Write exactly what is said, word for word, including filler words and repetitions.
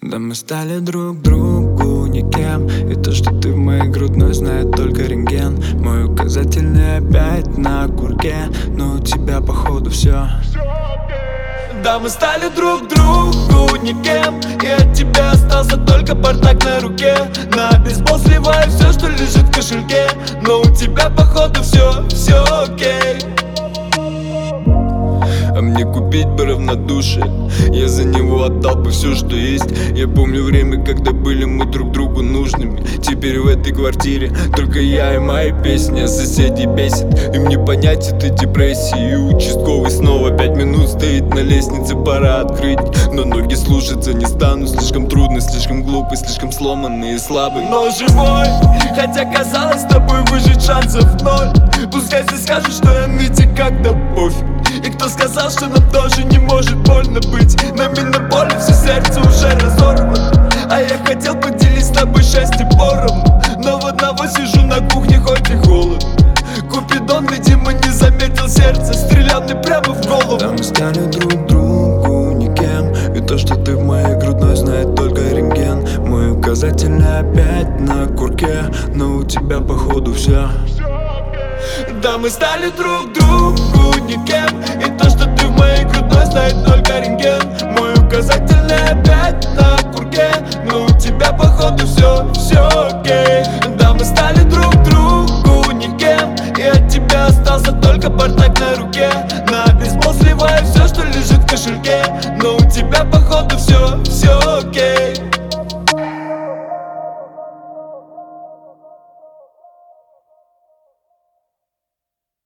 Да мы стали друг другу никем, и то, что ты в моей грудной, знает только рентген. Мой указательный опять на курке, но у тебя походу все. Да мы стали друг другу никем, и от тебя остался только бардак на руке. На бейсбол сливаю все, что лежит в кошельке, но у тебя походу все, все окей. А мне купить бы равнодушие, я за него отдал бы все, что есть. Я помню время, когда были мы друг другу нужными. Теперь в этой квартире только я и мои песни, а соседи бесит. Им не понять этой депрессии. И участковый снова пять минут стоит на лестнице, пора открыть. Но ноги слушаться не стану, слишком трудно, слишком глупый, слишком сломанный и слабый, но живой. Хотя казалось, с тобой выжить шансов ноль. Пускай все скажут, что я нытик, когда пофиг. И кто сказал, что нам тоже не может больно быть? Нам именно больно, все сердце уже разорвано. А я хотел поделить с тобой счастье поровну, но вот одного сижу на кухне, хоть и холодно. Купидон, видимо, не заметил сердце, стрелял мне прямо в голову. Да мы стали друг другу никем, и то, что ты в моей грудной, знает только рентген. Мой указательный опять на курке, но у тебя походу все. Да мы стали друг другу никем, и то, что ты в моей грудной, знает только рентген. Мой указательный опять на курке, но у тебя походу все, все окей. Да мы стали друг другу никем, и от тебя остался только бардак на руке. На бейсбол сливаю все, что лежит в кошельке, но у тебя походу все, все окей.